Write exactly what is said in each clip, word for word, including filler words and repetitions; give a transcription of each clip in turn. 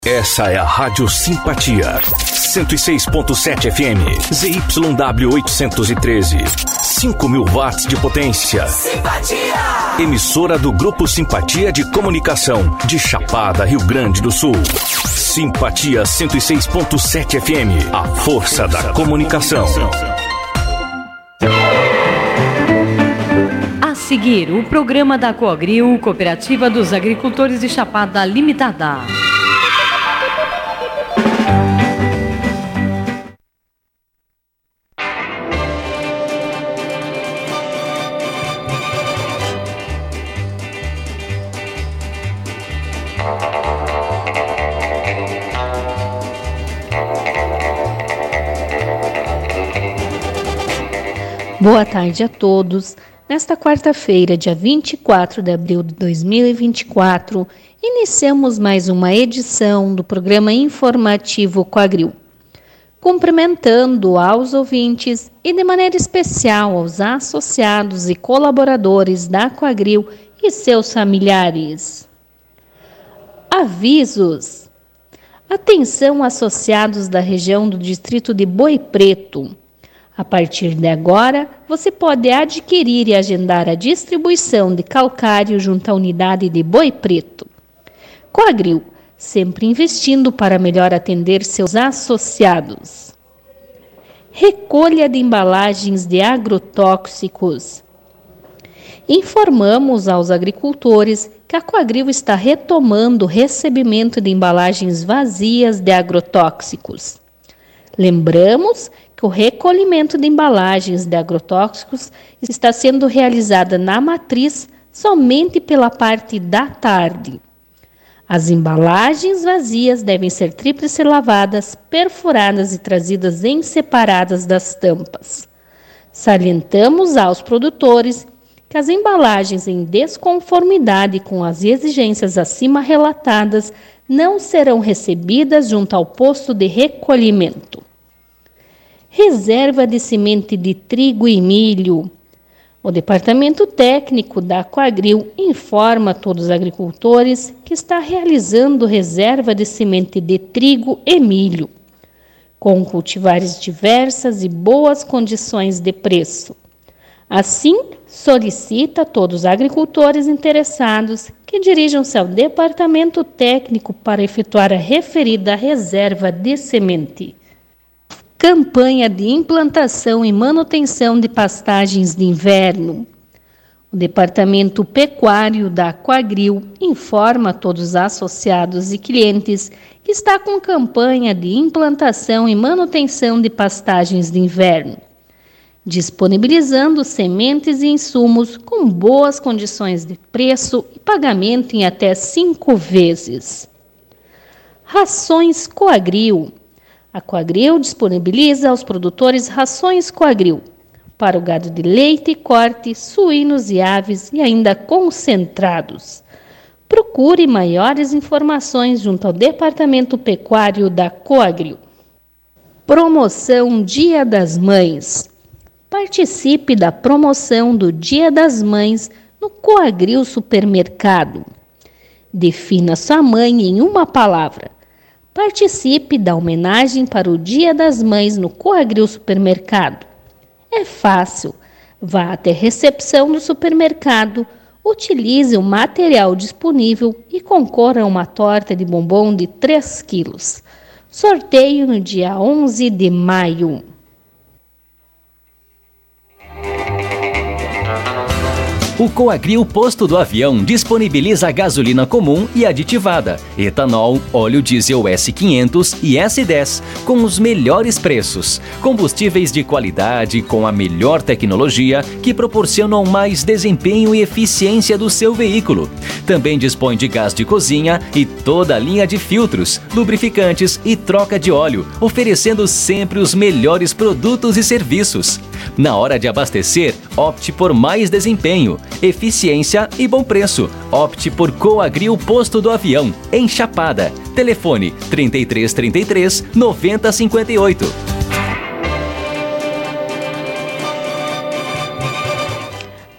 Essa é a Rádio Simpatia, cento e seis ponto sete F M, Z Y W oitocentos e treze, cinco mil watts de potência. Simpatia! Emissora do Grupo Simpatia de Comunicação, de Chapada, Rio Grande do Sul. Simpatia cento e seis ponto sete F M, a força da comunicação. A seguir, o programa da Coagril, Cooperativa dos Agricultores de Chapada Limitada. Boa tarde a todos. Nesta quarta-feira, dia vinte e quatro de abril de dois mil e vinte e quatro, iniciamos mais uma edição do programa informativo Coagril. Cumprimentando aos ouvintes e de maneira especial aos associados e colaboradores da Coagril e seus familiares. Avisos. Atenção associados da região do distrito de Boi Preto. A partir de agora, você pode adquirir e agendar a distribuição de calcário junto à unidade de Boi Preto. Coagril, sempre investindo para melhor atender seus associados. Recolha de embalagens de agrotóxicos. Informamos aos agricultores que a Coagril está retomando o recebimento de embalagens vazias de agrotóxicos. Lembramos que o recolhimento de embalagens de agrotóxicos está sendo realizada na matriz somente pela parte da tarde. As embalagens vazias devem ser tríplice lavadas, perfuradas e trazidas em separadas das tampas. Salientamos aos produtores que as embalagens em desconformidade com as exigências acima relatadas não serão recebidas junto ao posto de recolhimento. Reserva de semente de trigo e milho. O Departamento Técnico da Coagril informa a todos os agricultores que está realizando reserva de semente de trigo e milho, com cultivares diversas e boas condições de preço. Assim, solicita a todos os agricultores interessados que dirijam-se ao Departamento Técnico para efetuar a referida reserva de semente. Campanha de implantação e manutenção de pastagens de inverno. O Departamento Pecuário da Coagril informa a todos os associados e clientes que está com campanha de implantação e manutenção de pastagens de inverno, disponibilizando sementes e insumos com boas condições de preço e pagamento em até cinco vezes. Rações Coagril. A Coagril disponibiliza aos produtores rações Coagril para o gado de leite e corte, suínos e aves e ainda concentrados. Procure maiores informações junto ao Departamento Pecuário da Coagril. Promoção Dia das Mães. Participe da promoção do Dia das Mães no Coagril Supermercado. Defina sua mãe em uma palavra. Participe da homenagem para o Dia das Mães no Coagril Supermercado. É fácil. Vá até a recepção do supermercado, utilize o material disponível e concorra a uma torta de bombom de três quilos. Sorteio no dia onze de maio. O Coagril Posto do Avião disponibiliza gasolina comum e aditivada, etanol, óleo diesel S quinhentos e S dez, com os melhores preços. Combustíveis de qualidade com a melhor tecnologia que proporcionam mais desempenho e eficiência do seu veículo. Também dispõe de gás de cozinha e toda a linha de filtros, lubrificantes e troca de óleo, oferecendo sempre os melhores produtos e serviços. Na hora de abastecer, opte por mais desempenho, eficiência e bom preço. Opte por Coagril Posto do Avião, em Chapada. Telefone trinta e três, trinta e três, noventa, cinquenta e oito.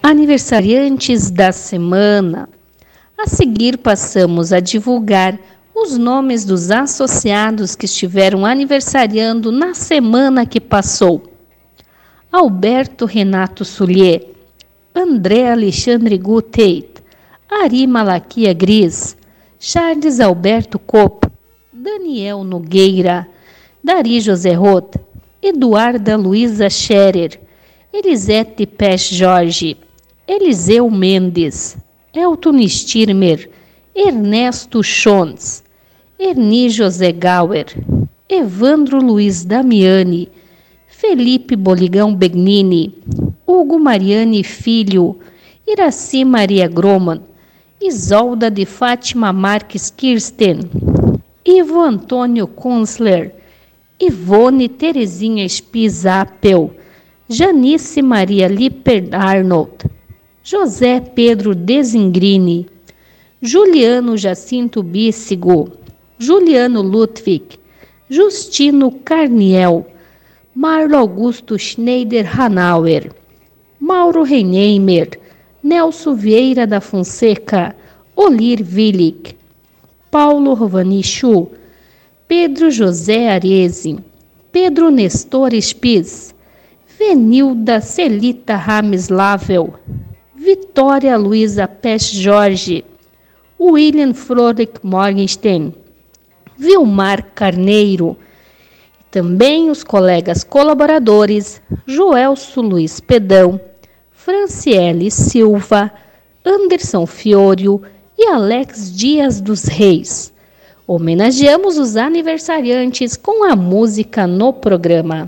Aniversariantes da semana. A seguir passamos a divulgar os nomes dos associados que estiveram aniversariando na semana que passou: Alberto Renato Sullier, André Alexandre Guteit, Ari Malaquia Gris, Charles Alberto Copo, Daniel Nogueira, Dari José Rota, Eduarda Luiza Scherer, Elisete Pech Jorge, Eliseu Mendes, Elton Stirmer, Ernesto Schontz, Erni José Gauer, Evandro Luiz Damiani, Felipe Boligão Begnini, Hugo Mariani Filho, Iraci Maria Groman, Isolda de Fátima Marques Kirsten, Ivo Antônio Kunzler, Ivone Terezinha Spies-Appel, Janice Maria Lippert Arnold, José Pedro Desingrini, Juliano Jacinto Bíssigo, Juliano Ludwig, Justino Carniel, Marlo Augusto Schneider Hanauer, Mauro Reinheimer, Nelson Vieira da Fonseca, Olir Willig, Paulo Rovanichu, Pedro José Arese, Pedro Nestor Spies, Venilda Celita Rames Lavel, Vitória Luiza Pech Jorge, William Frodek Morgenstern, Vilmar Carneiro, também os colegas colaboradores Joelso Luiz Pedão, Franciele Silva, Anderson Fiorio e Alex Dias dos Reis. Homenageamos os aniversariantes com a música no programa.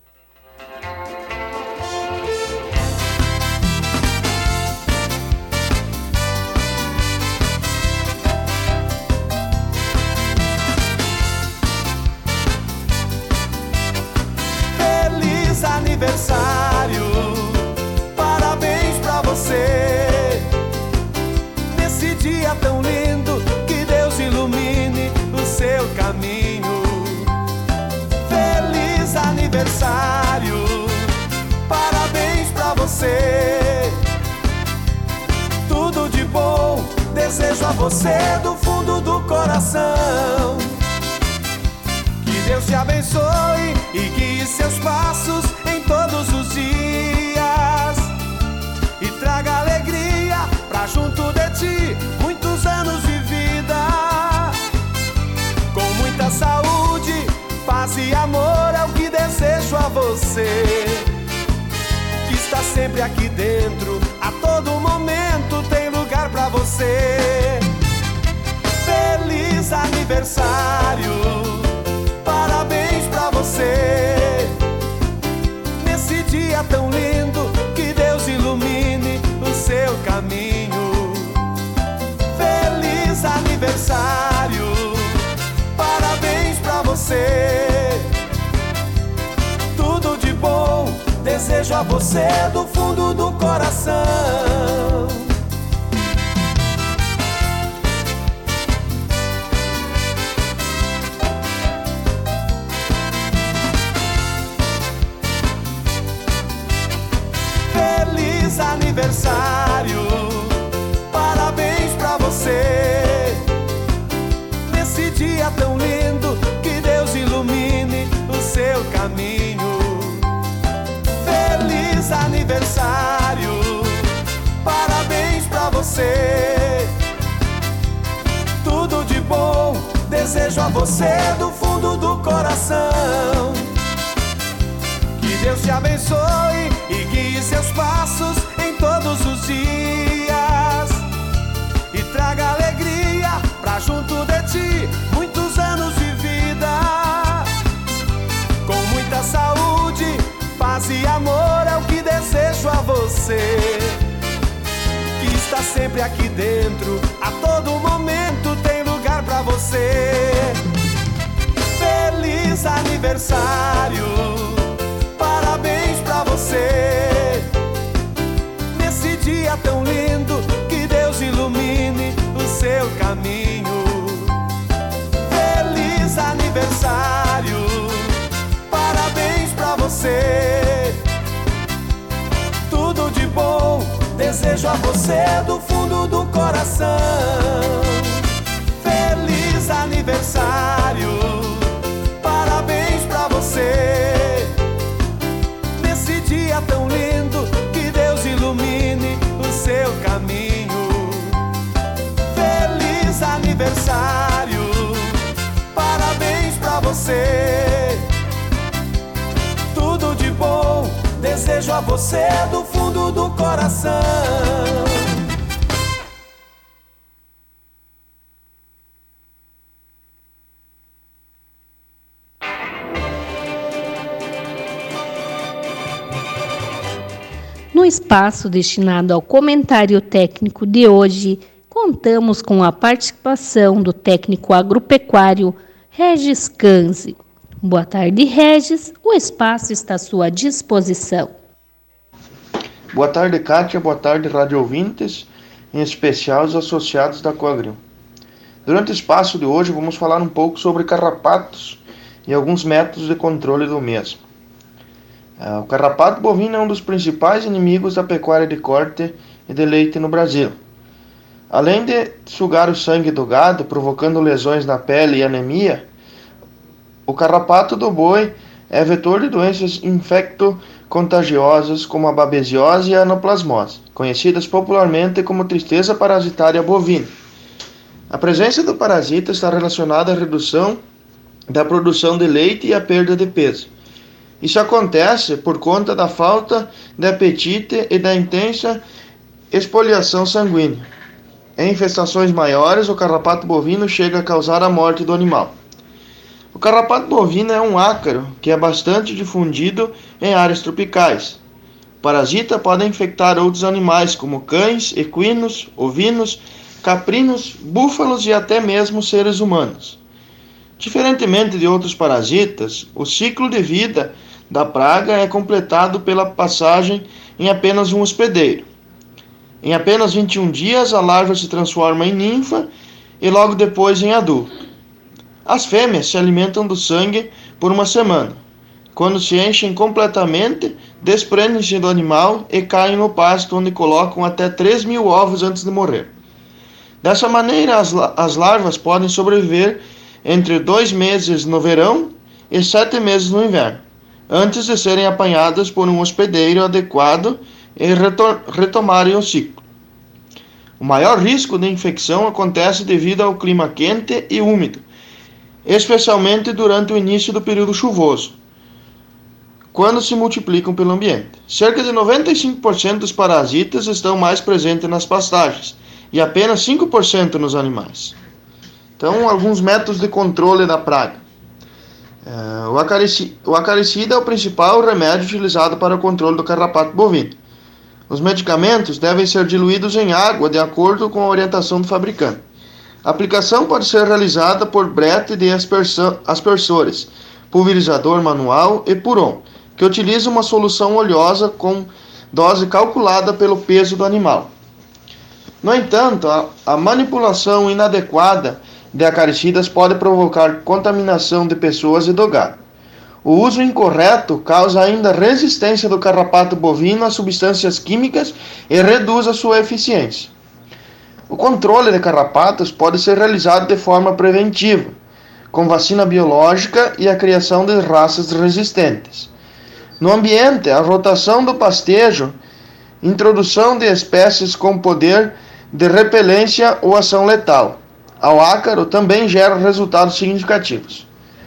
Feliz aniversário, parabéns pra você, nesse dia tão lindo, que Deus ilumine o seu caminho. Feliz aniversário, parabéns pra você, tudo de bom desejo a você do fundo do coração. Que Deus te abençoe e guie seus passos em todos os dias, e traga alegria pra junto de ti muitos anos de vida, com muita saúde, paz e amor é o que desejo a você, que está sempre aqui dentro, a todo momento tem lugar pra você. Feliz aniversário, parabéns pra você, nesse dia tão lindo, que Deus ilumine o seu caminho. Feliz aniversário, parabéns pra você, tudo de bom desejo a você do fundo do coração. Feliz aniversário, parabéns pra você, nesse dia tão lindo, que Deus ilumine o seu caminho. Feliz aniversário, parabéns pra você, tudo de bom desejo a você do fundo do coração. Que Deus te abençoe e guie seus passos em todos os dias, e traga alegria pra junto de ti muitos anos de vida, com muita saúde, paz e amor é o que desejo a você, que está sempre aqui dentro, a todo momento tem lugar pra você. Feliz aniversário, parabéns pra você, nesse dia tão lindo, que Deus ilumine o seu caminho. Feliz aniversário, parabéns pra você, tudo de bom desejo a você do fundo do coração. Feliz Feliz aniversário, parabéns pra você. Nesse dia tão lindo, que Deus ilumine o seu caminho. Feliz aniversário, parabéns pra você. Tudo de bom desejo a você do fundo do coração. No espaço destinado ao comentário técnico de hoje, contamos com a participação do técnico agropecuário Regis Canzi. Boa tarde, Regis. O espaço está à sua disposição. Boa tarde, Kátia. Boa tarde, rádio ouvintes, em especial os associados da Coagril. Durante o espaço de hoje, vamos falar um pouco sobre carrapatos e alguns métodos de controle do mesmo. O carrapato bovino é um dos principais inimigos da pecuária de corte e de leite no Brasil. Além de sugar o sangue do gado, provocando lesões na pele e anemia, o carrapato do boi é vetor de doenças infecto-contagiosas como a babesiose e a anaplasmose, conhecidas popularmente como tristeza parasitária bovina. A presença do parasita está relacionada à redução da produção de leite e à perda de peso. Isso acontece por conta da falta de apetite e da intensa espoliação sanguínea. Em infestações maiores, o carrapato bovino chega a causar a morte do animal. O carrapato bovino é um ácaro que é bastante difundido em áreas tropicais. O parasita pode infectar outros animais como cães, equinos, ovinos, caprinos, búfalos e até mesmo seres humanos. Diferentemente de outros parasitas, o ciclo de vida da praga é completado pela passagem em apenas um hospedeiro. Em apenas vinte e um dias, a larva se transforma em ninfa e logo depois em adulto. As fêmeas se alimentam do sangue por uma semana. Quando se enchem completamente, desprendem-se do animal e caem no pasto, onde colocam até três mil ovos antes de morrer. Dessa maneira, as, as larvas podem sobreviver entre dois meses no verão e sete meses no inverno, antes de serem apanhadas por um hospedeiro adequado e retor- retomarem o ciclo. O maior risco de infecção acontece devido ao clima quente e úmido, especialmente durante o início do período chuvoso, quando se multiplicam pelo ambiente. Cerca de noventa e cinco por cento dos parasitas estão mais presentes nas pastagens e apenas cinco por cento nos animais. Então, alguns métodos de controle da praga. Uh, o, acaricida, o acaricida é o principal remédio utilizado para o controle do carrapato bovino. Os medicamentos devem ser diluídos em água de acordo com a orientação do fabricante. A aplicação pode ser realizada por brete de aspersores, pulverizador manual e puron, que utiliza uma solução oleosa com dose calculada pelo peso do animal. No entanto, a, a manipulação inadequada de acaricidas pode provocar contaminação de pessoas e do gado. O uso incorreto causa ainda resistência do carrapato bovino a substâncias químicas e reduz a sua eficiência. O controle de carrapatos pode ser realizado de forma preventiva, com vacina biológica e a criação de raças resistentes. No ambiente, a rotação do pastejo, introdução de espécies com poder de repelência ou ação letal ao ácaro também gera resultados significativos.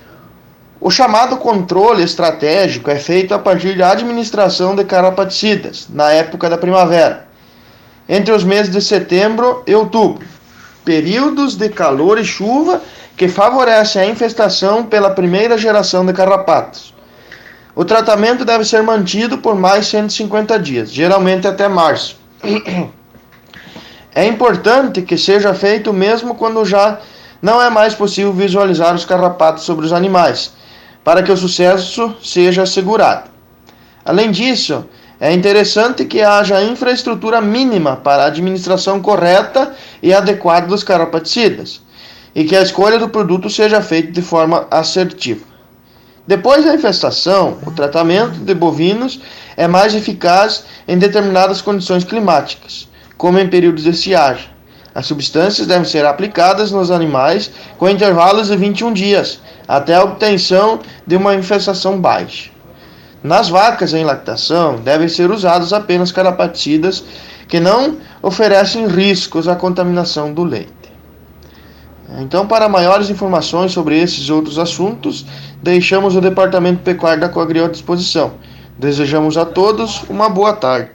O chamado controle estratégico é feito a partir da administração de carrapaticidas, na época da primavera, entre os meses de setembro e outubro, períodos de calor e chuva que favorecem a infestação pela primeira geração de carrapatos. O tratamento deve ser mantido por mais cento e cinquenta dias, geralmente até março. É importante que seja feito mesmo quando já não é mais possível visualizar os carrapatos sobre os animais, para que o sucesso seja assegurado. Além disso, é interessante que haja infraestrutura mínima para a administração correta e adequada dos carrapaticidas, e que a escolha do produto seja feita de forma assertiva. Depois da infestação, o tratamento de bovinos é mais eficaz em determinadas condições climáticas, como em períodos de estiagem. As substâncias devem ser aplicadas nos animais com intervalos de vinte e um dias, até a obtenção de uma infestação baixa. Nas vacas em lactação, devem ser usados apenas carrapaticidas que não oferecem riscos à contaminação do leite. Então, para maiores informações sobre esses e outros assuntos, deixamos o Departamento Pecuário da Coagriu à disposição. Desejamos a todos uma boa tarde.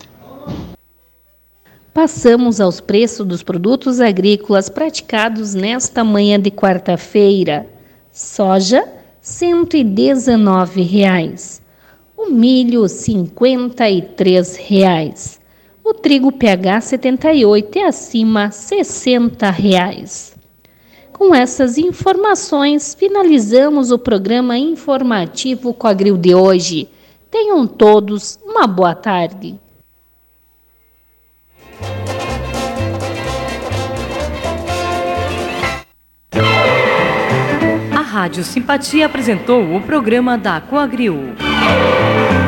Passamos aos preços dos produtos agrícolas praticados nesta manhã de quarta-feira. Soja, cento e dezenove reais. O milho, cinquenta e três reais. O trigo P H setenta e oito e acima, sessenta reais. Com essas informações, finalizamos o programa informativo Coagriu de hoje. Tenham todos uma boa tarde. A Rádio Simpatia apresentou o programa da Coagriu.